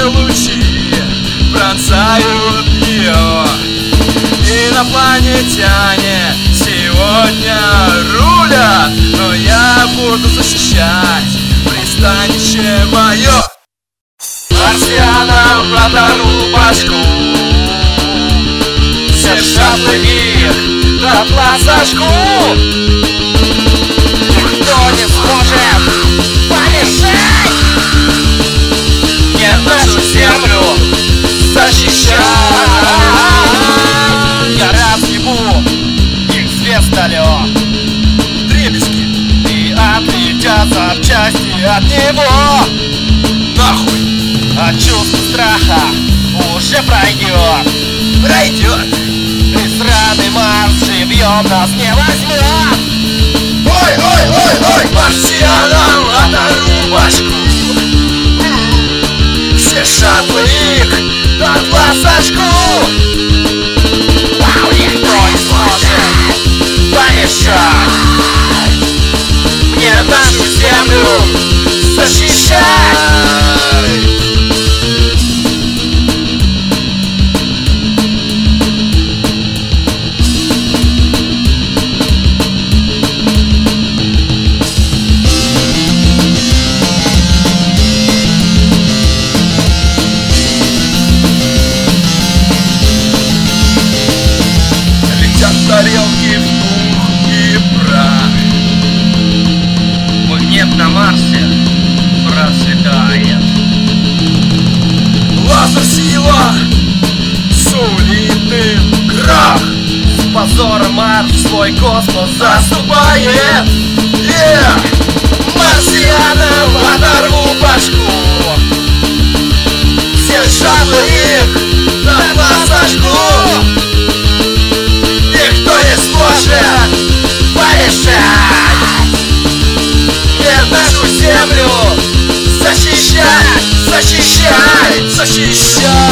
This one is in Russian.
лучи пронзают ее. Инопланетяне сегодня рулят, но я буду защищать пристанище мое. Марсианам оторву башку, все шаттлы их дотла сожгу. Никто не сможет помешать мне нашу землю защищать. Я разъебу их звездолет вдребезги и отлетят запчасти от него. Нахуй! А чувство страха уже пройдет. И сраный Марс живьем нас не возьмет. Ой, марсианам оторву башку, все шаттлы их дотла сожгу. Никто не сможет помешать мне нашу землю защищать. Тарелки в пух и прах. Магнит на Марсе процветает. Лазер-сила сулит им крах. С позором Марс в свой космос Заступает. Марсианам оторву башку, все шаттлы их дотла сожгу. Никто не сможет помешать мне нашу землю защищать.